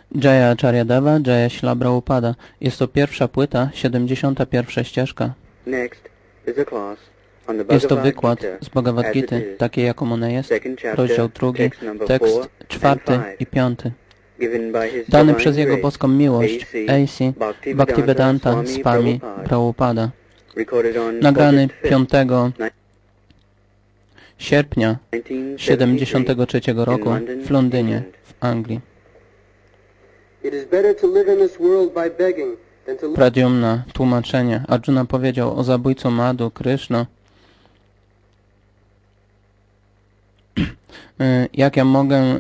Jaya Acharyadeva, Jaya Śrīla Prabhupada. Jest to pierwsza płyta, 71. ścieżka. Jest to wykład z Bhagavad Gita, takie jaką ona jest, rozdział 2, tekst 4 i 5. Dany przez Jego boską miłość, A.C. Bhaktivedanta Swami Prabhupada. Nagrany 5 sierpnia 73 roku w Londynie, w Anglii. Pradyumna, tłumaczenie. Arjuna powiedział o zabójcu Madhu, Kryszno. Jak ja mogę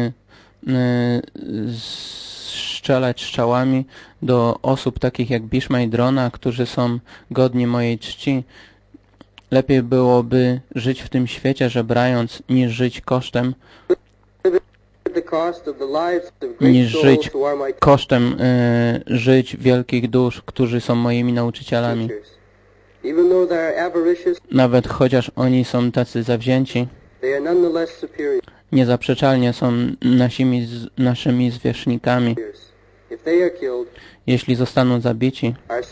strzelać strzałami do osób takich jak Bhishma i Drona, którzy są godni mojej czci? Lepiej byłoby żyć w tym świecie żebrając, niż żyć kosztem żyć wielkich dusz, którzy są moimi nauczycielami. Nawet chociaż oni są tacy zawzięci, niezaprzeczalnie są naszymi zwierzchnikami. Jeśli zostaną zabici,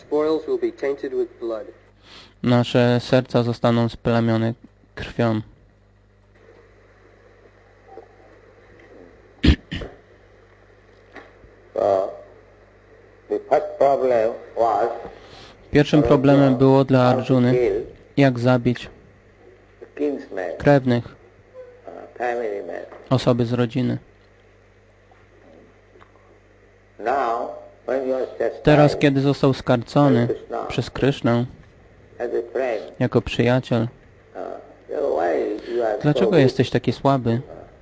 nasze serca zostaną splamione krwią. Pierwszym problemem było dla Arjuny, jak zabić krewnych, osoby z rodziny. Teraz, kiedy został skarcony przez Krysznę jako przyjaciel, dlaczego jesteś taki słaby?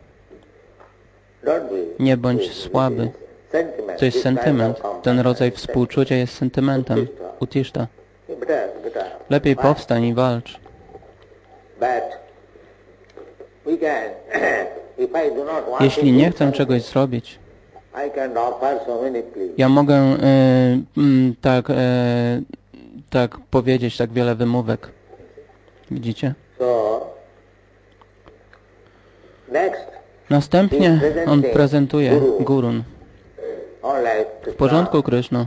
Nie bądź słaby. To jest sentyment. Ten rodzaj współczucia jest sentymentem. Utishta. Lepiej powstań i walcz. Jeśli nie chcę czegoś zrobić, ja mogę tak powiedzieć, tak wiele wymówek. Widzicie? Następnie on prezentuje Gurun. W porządku, Kryszno.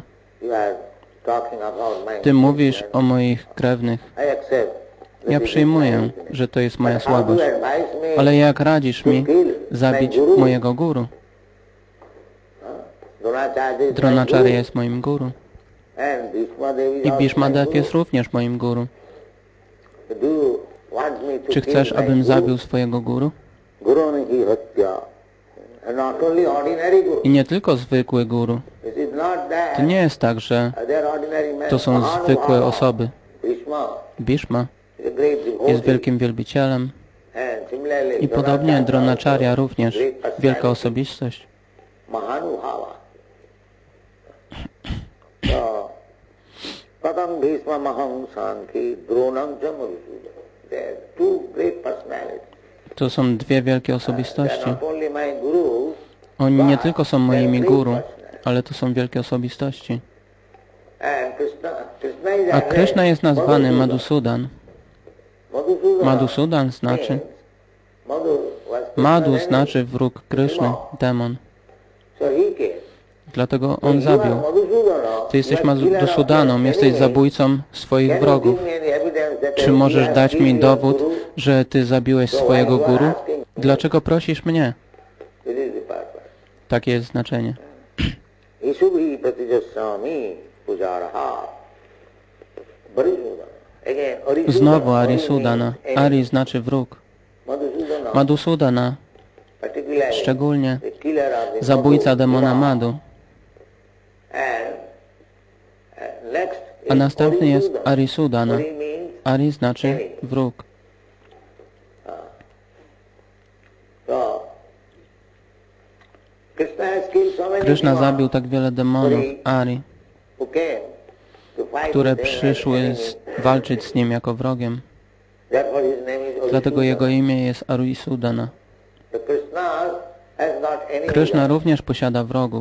Ty mówisz o moich krewnych. Ja przyjmuję, że to jest moja słabość. Ale jak radzisz mi zabić mojego guru? Dronacharya jest moim guru. I Bhishmadev jest również moim guru. Czy chcesz, abym zabił swojego guru? I nie tylko zwykły guru. To nie jest tak, że to są zwykłe osoby. Bhishma jest wielkim wielbicielem. I podobnie Dronacharya również wielka osobistość. To są dwie wielkie osobistości. Oni nie tylko są moimi guru, ale to są wielkie osobistości. A Kryszna jest nazwany Madhusudan. Madhusudan znaczy... Madhu znaczy wróg Kryszny, demon. Dlatego on zabił. Ty jesteś Madhusudaną, jesteś zabójcą swoich wrogów. Czy możesz dać mi dowód, że ty zabiłeś swojego guru? Dlaczego prosisz mnie? Takie jest znaczenie. Znowu Arisudana. Ari znaczy wróg. Madhusudana, szczególnie zabójca demona Madhu. A następny jest Arisudana. Ari znaczy wróg. Kryszna zabił tak wiele demonów, Ari, które przyszły walczyć z nim jako wrogiem. Dlatego jego imię jest Arisudana. Kryszna również posiada wrogów.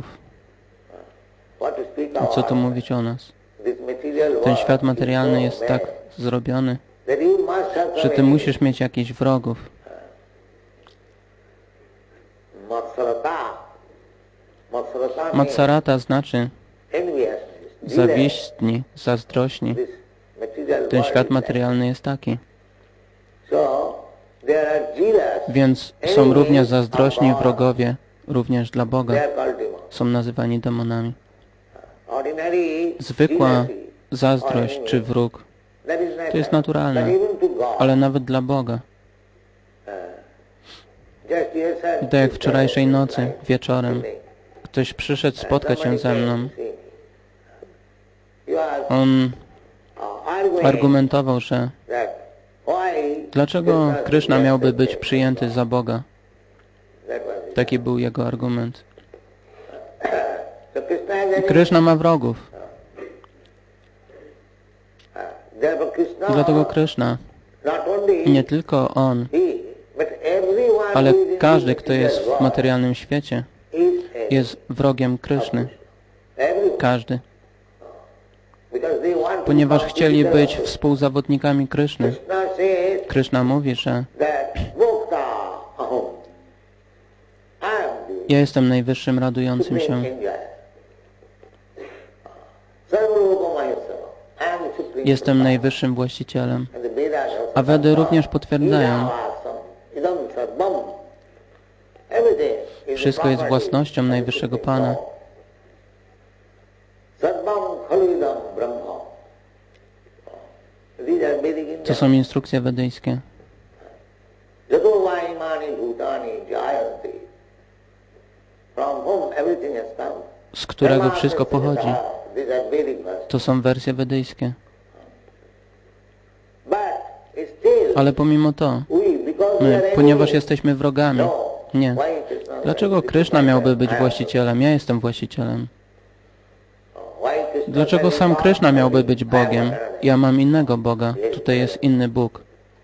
A co tu mówić o nas? Ten świat materialny jest tak zrobiony, że ty musisz mieć jakichś wrogów. Matsarata znaczy zawiśćni, zazdrośni. Ten świat materialny jest taki. Więc są również zazdrośni wrogowie, również dla Boga. Są nazywani demonami. Zwykła zazdrość czy wróg to jest naturalne, ale nawet dla Boga. Tak jak wczorajszej nocy, wieczorem, ktoś przyszedł spotkać się ze mną. On argumentował, że dlaczego Kryszna miałby być przyjęty za Boga? Taki był jego argument. Kryszna ma wrogów. Dlatego Kryszna, nie tylko on, ale każdy, kto jest w materialnym świecie, jest wrogiem Kryszny. Każdy. Ponieważ chcieli być współzawodnikami Kryszny. Kryszna mówi, że ja jestem najwyższym radującym się. Jestem najwyższym właścicielem. A Wedy również potwierdzają, wszystko jest własnością Najwyższego Pana. To są instrukcje wedyjskie. Z którego wszystko pochodzi. To są wersje wedyjskie. Ale pomimo to, my, ponieważ jesteśmy wrogami, nie. Dlaczego Kryszna miałby być właścicielem? Ja jestem właścicielem. Dlaczego sam Kryszna miałby być Bogiem? Ja mam innego Boga. Tutaj jest inny Bóg.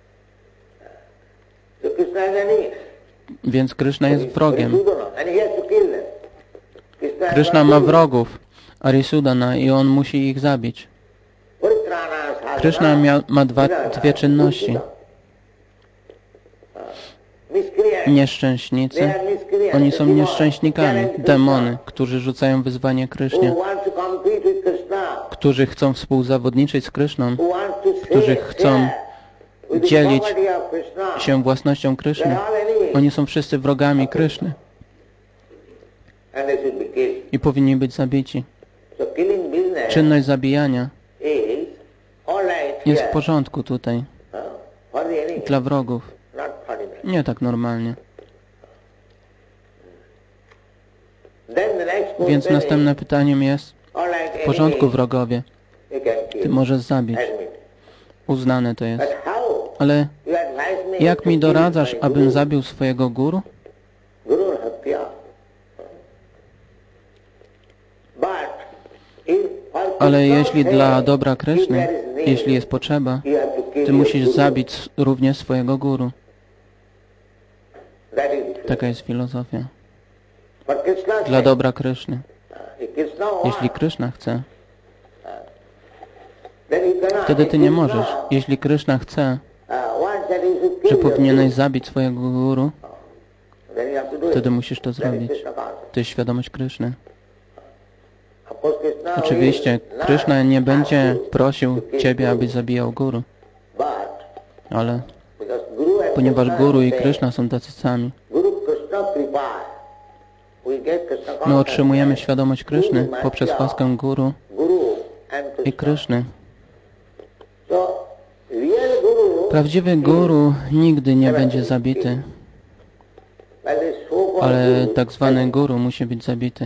Więc Kryszna jest wrogiem. Kryszna ma wrogów, Arisudana, i on musi ich zabić. Kryszna ma dwie czynności. Nieszczęśnicy. Oni są nieszczęśnikami. Demony, którzy rzucają wyzwanie Krysznie. Którzy chcą współzawodniczyć z Kryszną. Którzy chcą dzielić się własnością Kryszny. Oni są wszyscy wrogami Kryszny. I powinni być zabici. Czynność zabijania jest w porządku tutaj. Dla wrogów. Nie tak normalnie. Więc następne pytaniem jest, w porządku wrogowie, ty możesz zabić. Uznane to jest. Ale jak mi doradzasz, abym zabił swojego guru? Ale jeśli dla dobra Kryszny, jeśli jest potrzeba, ty musisz zabić również swojego guru. Taka jest filozofia. Dla dobra Kryszny. Jeśli Kryszna chce, wtedy ty nie możesz. Jeśli Kryszna chce, że powinieneś zabić swojego guru, wtedy musisz to zrobić. To jest świadomość Kryszny. Oczywiście, Kryszna nie będzie prosił ciebie, abyś zabijał guru. Ale ponieważ guru i Kryszna są tacy sami, my otrzymujemy świadomość Kryszny poprzez łaskę guru i Kryszny. Prawdziwy guru nigdy nie będzie zabity, ale tak zwany guru musi być zabity.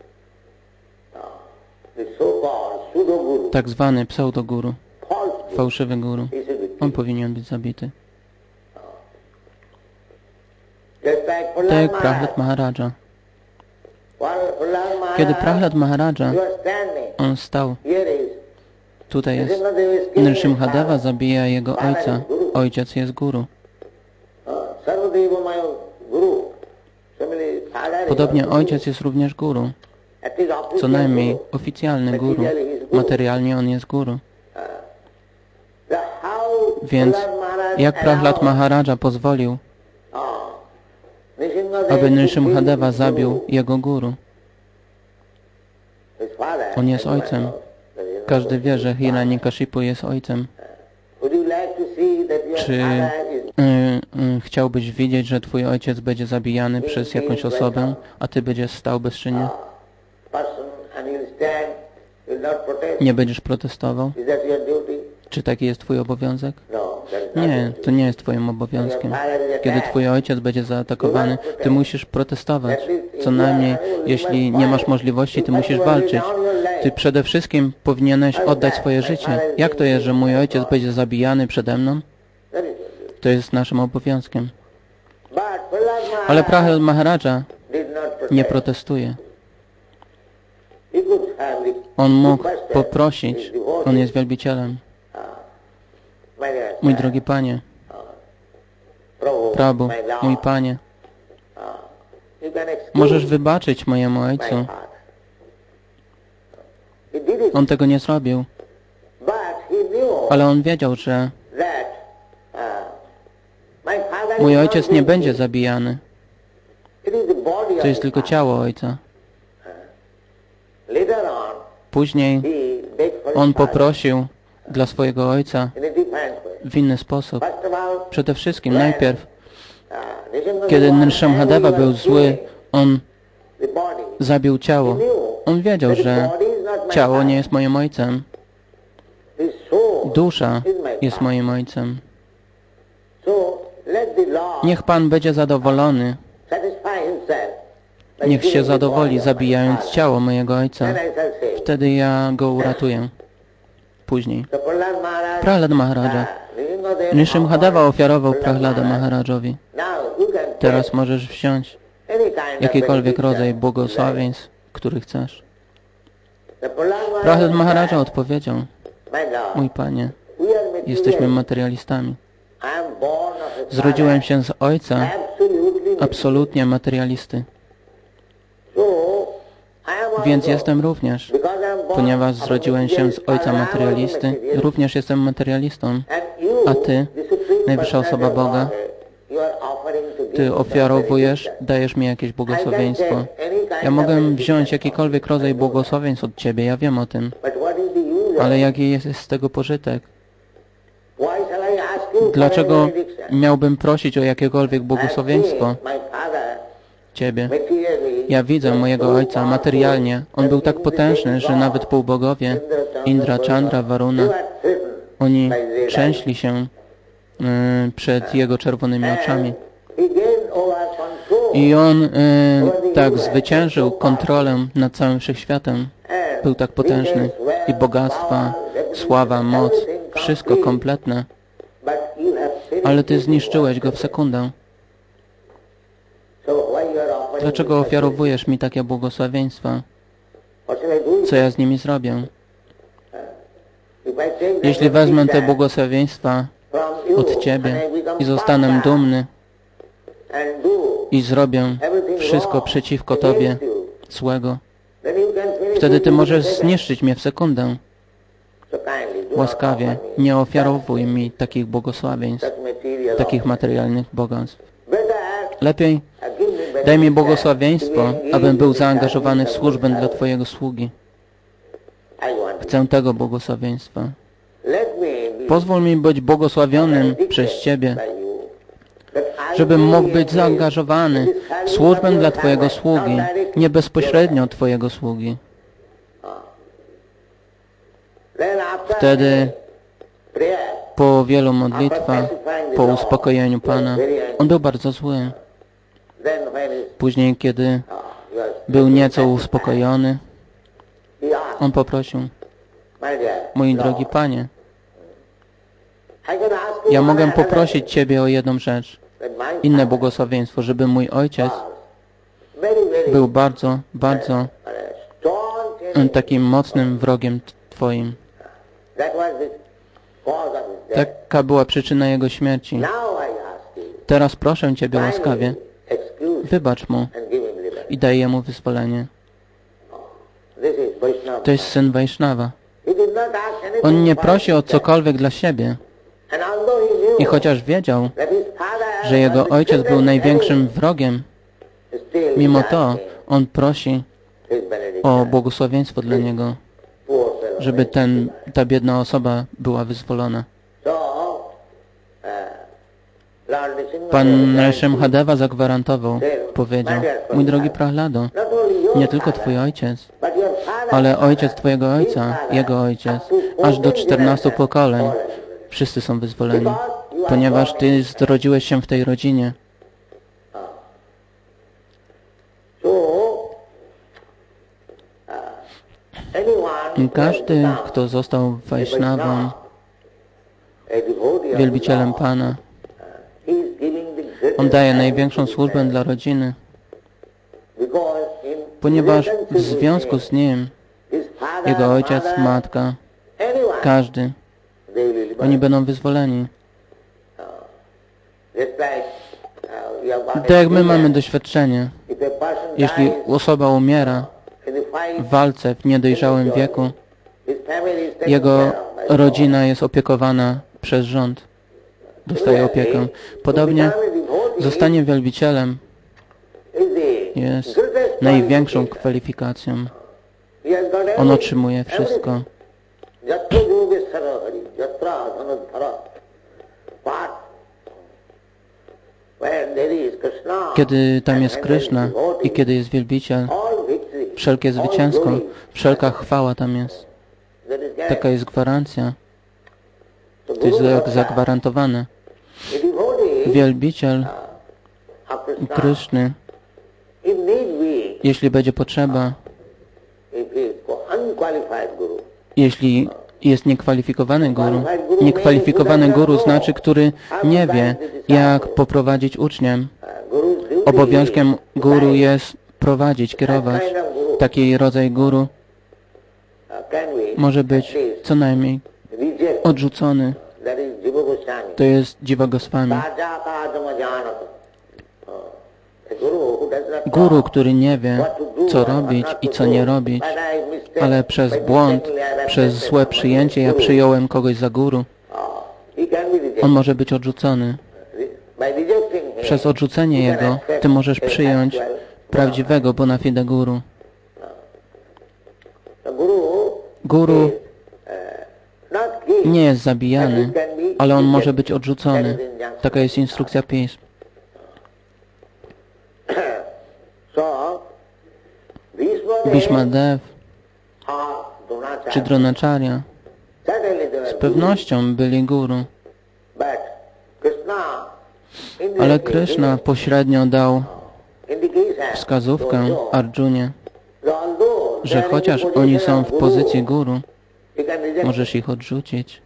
Tak zwany pseudoguru, fałszywy guru, on powinien być zabity. Tak jak Prahlad Maharaja. Kiedy Prahlad Maharaja, on stał, tutaj jest, Nrsimhadeva zabija jego ojca, ojciec jest guru. Podobnie ojciec jest również guru. Co najmniej oficjalny guru. Materialnie on jest guru. Więc jak Prahlad Maharaja pozwolił, aby Nrsimhadeva zabił jego guru? On jest ojcem. Każdy wie, że Hiranyakashipu jest ojcem. Czy chciałbyś widzieć, że twój ojciec będzie zabijany przez jakąś osobę, a ty będziesz stał bezczynnie? Nie będziesz protestował? Czy taki jest twój obowiązek? Nie, to nie jest twoim obowiązkiem. Kiedy twój ojciec będzie zaatakowany, ty musisz protestować. Co najmniej, jeśli nie masz możliwości, ty musisz walczyć. Ty przede wszystkim powinieneś oddać swoje życie. Jak to jest, że mój ojciec będzie zabijany przede mną? To jest naszym obowiązkiem. Ale Prahlad Maharaja nie protestuje. On mógł poprosić. On jest wielbicielem. Mój drogi Panie, Prabhu, mój Panie, możesz wybaczyć mojemu ojcu. On tego nie zrobił. Ale on wiedział, że mój ojciec nie będzie zabijany. To jest tylko ciało ojca. Później on poprosił dla swojego ojca w inny sposób. Przede wszystkim, najpierw, kiedy Nrsimhadeva był zły, on zabił ciało. On wiedział, że ciało nie jest moim ojcem. Dusza jest moim ojcem. Niech Pan będzie zadowolony. Niech się zadowoli, zabijając ciało mojego ojca. Wtedy ja go uratuję. Później. Prahlad Maharaja. Nrsimhadeva ofiarował Prahlada Maharajowi. Teraz możesz wziąć jakikolwiek rodzaj błogosławieństw, który chcesz. Prahlad Maharaja odpowiedział: mój Panie, jesteśmy materialistami. Zrodziłem się z ojca absolutnie materialisty. Więc jestem również, ponieważ zrodziłem się z ojca materialisty, również jestem materialistą. A Ty, najwyższa osoba Boga, Ty ofiarowujesz, dajesz mi jakieś błogosławieństwo. Ja mogę wziąć jakikolwiek rodzaj błogosławieństw od Ciebie, ja wiem o tym. Ale jaki jest z tego pożytek? Dlaczego miałbym prosić o jakiekolwiek błogosławieństwo Ciebie? Ja widzę mojego ojca materialnie. On był tak potężny, że nawet półbogowie, Indra, Chandra, Varuna, oni trzęśli się przed jego czerwonymi oczami. I on tak zwyciężył kontrolę nad całym wszechświatem. Był tak potężny. I bogactwa, sława, moc, wszystko kompletne. Ale Ty zniszczyłeś go w sekundę. Dlaczego ofiarowujesz mi takie błogosławieństwa? Co ja z nimi zrobię? Jeśli wezmę te błogosławieństwa od Ciebie i zostanę dumny i zrobię wszystko przeciwko Tobie złego, wtedy Ty możesz zniszczyć mnie w sekundę. Łaskawie, nie ofiarowuj mi takich błogosławieństw, takich materialnych bogactw. Lepiej daj mi błogosławieństwo, abym był zaangażowany w służbę dla Twojego sługi. Chcę tego błogosławieństwa. Pozwól mi być błogosławionym przez Ciebie, żebym mógł być zaangażowany w służbę dla Twojego sługi, nie bezpośrednio Twojego sługi. Wtedy po wielu modlitwach, po uspokojeniu Pana, on był bardzo zły. Później, kiedy był nieco uspokojony, on poprosił: mój drogi Panie, ja mogę poprosić Ciebie o jedną rzecz, inne błogosławieństwo, żeby mój ojciec był bardzo, bardzo takim mocnym wrogiem Twoim. Taka była przyczyna jego śmierci. Teraz proszę Ciebie łaskawie, wybacz mu i daj jemu wyzwolenie. To jest syn Vaishnava. On nie prosi o cokolwiek dla siebie. I chociaż wiedział, że jego ojciec był największym wrogiem, mimo to on prosi o błogosławieństwo dla niego, żeby ta biedna osoba była wyzwolona. Pan Nrsimhadeva zagwarantował, powiedział: mój drogi Prahlado, nie tylko Twój ojciec, ale ojciec Twojego ojca, jego ojciec, aż do 14 pokoleń, wszyscy są wyzwoleni, ponieważ Ty zrodziłeś się w tej rodzinie. I każdy, kto został Vaishnavą, wielbicielem Pana, on daje największą służbę dla rodziny, ponieważ w związku z nim jego ojciec, matka, każdy, oni będą wyzwoleni. Tak jak my mamy doświadczenie, jeśli osoba umiera w walce w niedojrzałym wieku, jego rodzina jest opiekowana przez rząd, dostaje opiekę. Podobnie zostanie wielbicielem jest największą kwalifikacją. On otrzymuje wszystko. Kiedy tam jest Kryszna i kiedy jest wielbiciel, wszelkie zwycięstwo, wszelka chwała tam jest. Taka jest gwarancja. To jest jak zagwarantowane. Wielbiciel Kryszny, jeśli będzie potrzeba, jeśli jest niekwalifikowany guru znaczy, który nie wie, jak poprowadzić uczniem. Obowiązkiem guru jest prowadzić, kierować. Taki rodzaj guru może być co najmniej odrzucony. To jest Jiva Goswami. Guru, który nie wie, co robić i co nie robić, ale przez błąd, przez złe przyjęcie ja przyjąłem kogoś za guru, on może być odrzucony. Przez odrzucenie jego ty możesz przyjąć prawdziwego bona fide guru. Guru nie jest zabijany, ale on może być odrzucony. Taka jest instrukcja pism. Bhishmadev czy Dronacharya z pewnością byli guru, ale Kryszna pośrednio dał wskazówkę Arjunie, że chociaż oni są w pozycji guru, możesz ich odrzucić.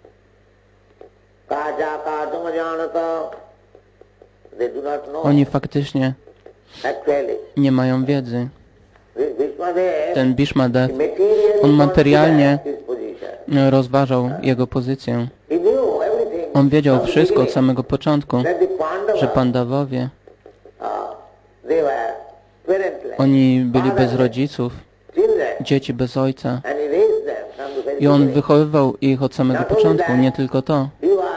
Oni faktycznie nie mają wiedzy. Ten Bhishmadev, on materialnie rozważał jego pozycję. On wiedział wszystko od samego początku, że Pandavowie, oni byli bez rodziców, dzieci bez ojca. I on wychowywał ich od samego początku, nie tylko to.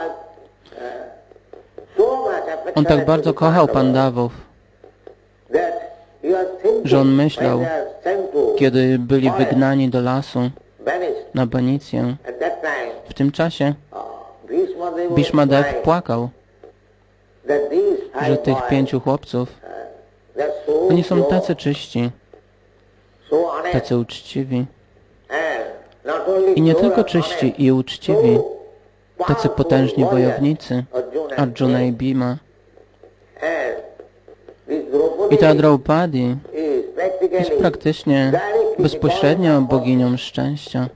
On tak bardzo kochał Pandawów, że on myślał, kiedy byli wygnani do lasu na banicję, w tym czasie Bhishmadev płakał, że tych 5 chłopców, oni są tacy czyści, tacy uczciwi. I nie tylko czyści i uczciwi, tacy potężni wojownicy, Arjuna i Bhima. I ta Draupadi jest praktycznie bezpośrednio boginią szczęścia.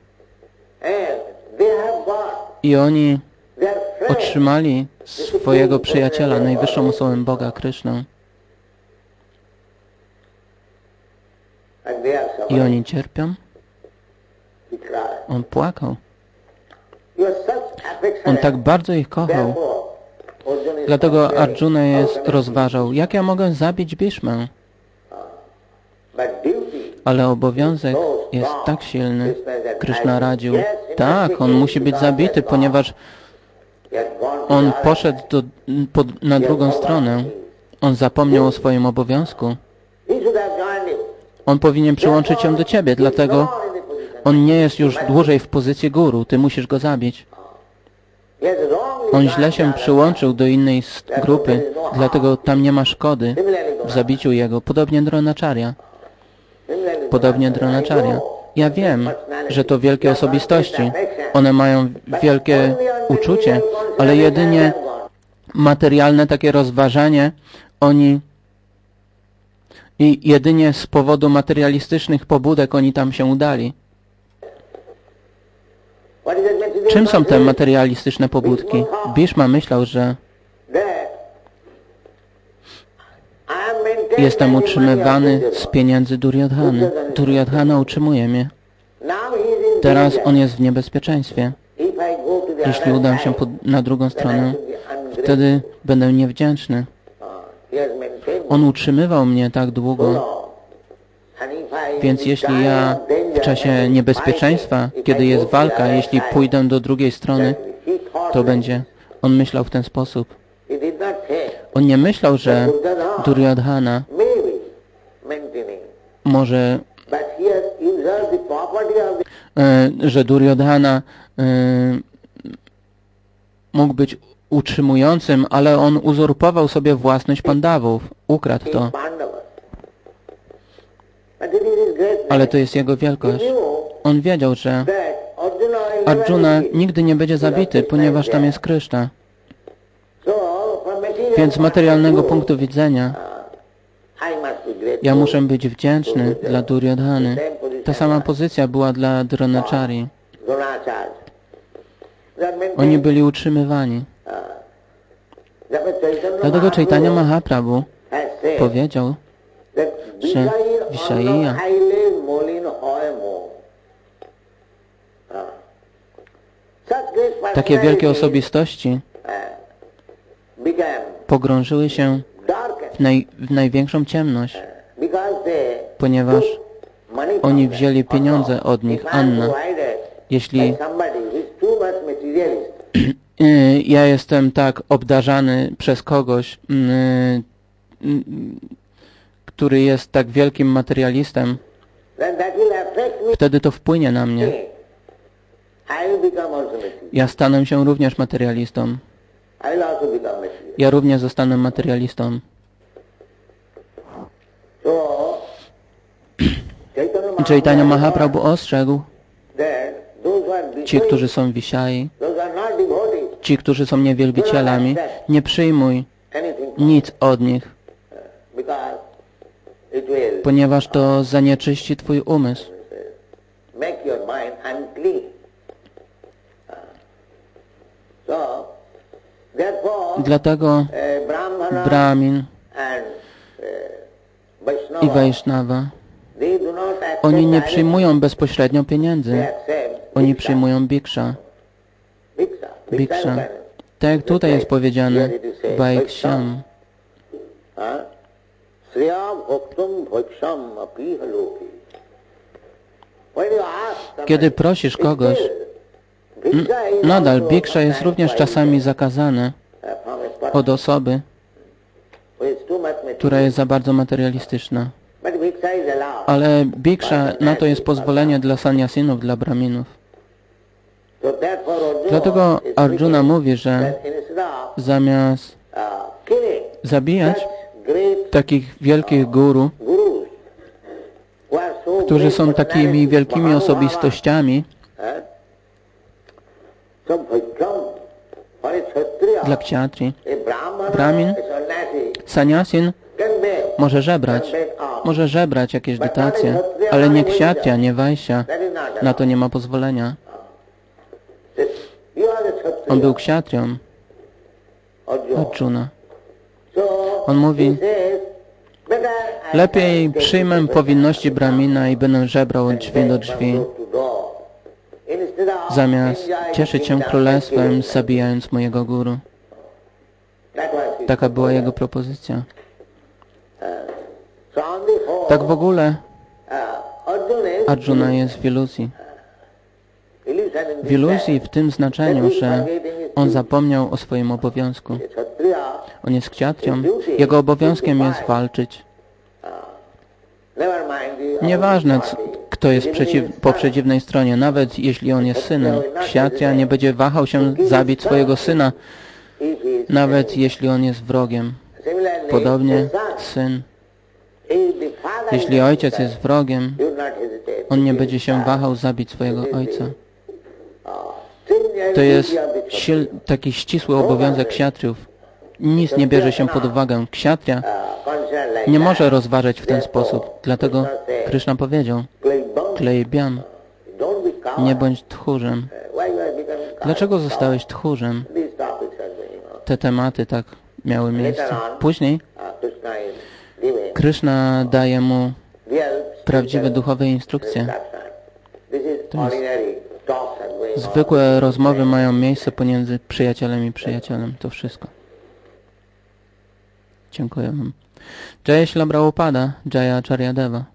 I oni otrzymali swojego przyjaciela, najwyższą osobę Boga, Krysznę. I oni cierpią. On płakał. On tak bardzo ich kochał. Dlatego Arjuna rozważał, jak ja mogę zabić Bhishmę. Ale obowiązek jest tak silny. Kryszna radził, tak, on musi być zabity, ponieważ on poszedł na drugą stronę. On zapomniał o swoim obowiązku. On powinien przyłączyć się do ciebie, dlatego on nie jest już dłużej w pozycji guru. Ty musisz go zabić. On źle się przyłączył do innej grupy, dlatego tam nie ma szkody w zabiciu jego. Podobnie Dronacharya. Ja wiem, że to wielkie osobistości. One mają wielkie uczucie, ale jedynie materialne takie rozważanie i jedynie z powodu materialistycznych pobudek oni tam się udali. Czym są te materialistyczne pobudki? Bhishma myślał, że jestem utrzymywany z pieniędzy Duryodhany. Duryodhana utrzymuje mnie. Teraz on jest w niebezpieczeństwie. Jeśli udam się na drugą stronę, wtedy będę niewdzięczny. On utrzymywał mnie tak długo, więc jeśli ja w czasie niebezpieczeństwa, kiedy jest walka, jeśli pójdę do drugiej strony, to będzie. On myślał w ten sposób. On nie myślał, że Duryodhana może, że Duryodhana mógł być utrzymującym, ale on uzurpował sobie własność Pandawów. Ukradł to. Ale to jest jego wielkość. On wiedział, że Arjuna nigdy nie będzie zabity, ponieważ tam jest Kryszna. Więc z materialnego punktu widzenia ja muszę być wdzięczny dla Duryodhany. Ta sama pozycja była dla Dronacharyi. Oni byli utrzymywani. Dlatego Chaitanya Mahaprabhu powiedział, że Vishaya takie wielkie osobistości pogrążyły się w największą ciemność, ponieważ oni wzięli pieniądze od nich. Anna, jeśli ja jestem tak obdarzany przez kogoś, który jest tak wielkim materialistem, wtedy to wpłynie na mnie. Ja stanę się również materialistą. Ja również zostanę materialistą. Chaitanya Mahaprabhu ostrzegł, ci, którzy są Vishai, ci, którzy są niewielbicielami, nie przyjmuj nic od nich, ponieważ to zanieczyści twój umysł. Dlatego Brahmin i Vaishnava, oni nie przyjmują bezpośrednio pieniędzy. Oni przyjmują biksha. Biksha. Tak jak tutaj jest powiedziane, Vaiksham. Kiedy prosisz kogoś, nadal biksha jest również czasami zakazane od osoby, która jest za bardzo materialistyczna. Ale biksha, na to jest pozwolenie dla sannyasinów, dla brahminów. Dlatego Arjuna mówi, że zamiast zabijać takich wielkich guru, którzy są takimi wielkimi osobistościami, dla kshatri, brahmin, sannyasin może żebrać jakieś dotacje, ale nie kshatriya, nie vaishya, na to nie ma pozwolenia. On był kshatrią, Arjuna. On mówi, lepiej przyjmę powinności brahmina i będę żebrał od drzwi do drzwi, zamiast cieszyć się królestwem, zabijając mojego guru. Taka była jego propozycja. Tak w ogóle Arjuna jest w iluzji. W iluzji w tym znaczeniu, że on zapomniał o swoim obowiązku. On jest kshatrią. Jego obowiązkiem jest walczyć. Nieważne, kto jest po przeciwnej stronie, nawet jeśli on jest synem. Kshatriya nie będzie wahał się zabić swojego syna, nawet jeśli on jest wrogiem. Podobnie syn. Jeśli ojciec jest wrogiem, on nie będzie się wahał zabić swojego ojca. To jest taki ścisły obowiązek kshatriyów. Nic nie bierze się pod uwagę. Kshatriya nie może rozważać w ten sposób. Dlatego Krishna powiedział: Klejbiam, nie bądź tchórzem. Dlaczego zostałeś tchórzem? Te tematy tak miały miejsce. Później Krishna daje mu prawdziwe duchowe instrukcje. Zwykłe rozmowy mają miejsce pomiędzy przyjacielem i przyjacielem. To wszystko. Dziękuję wam. Jaya Śrila Prabhupada, Jaya Acharya Deva.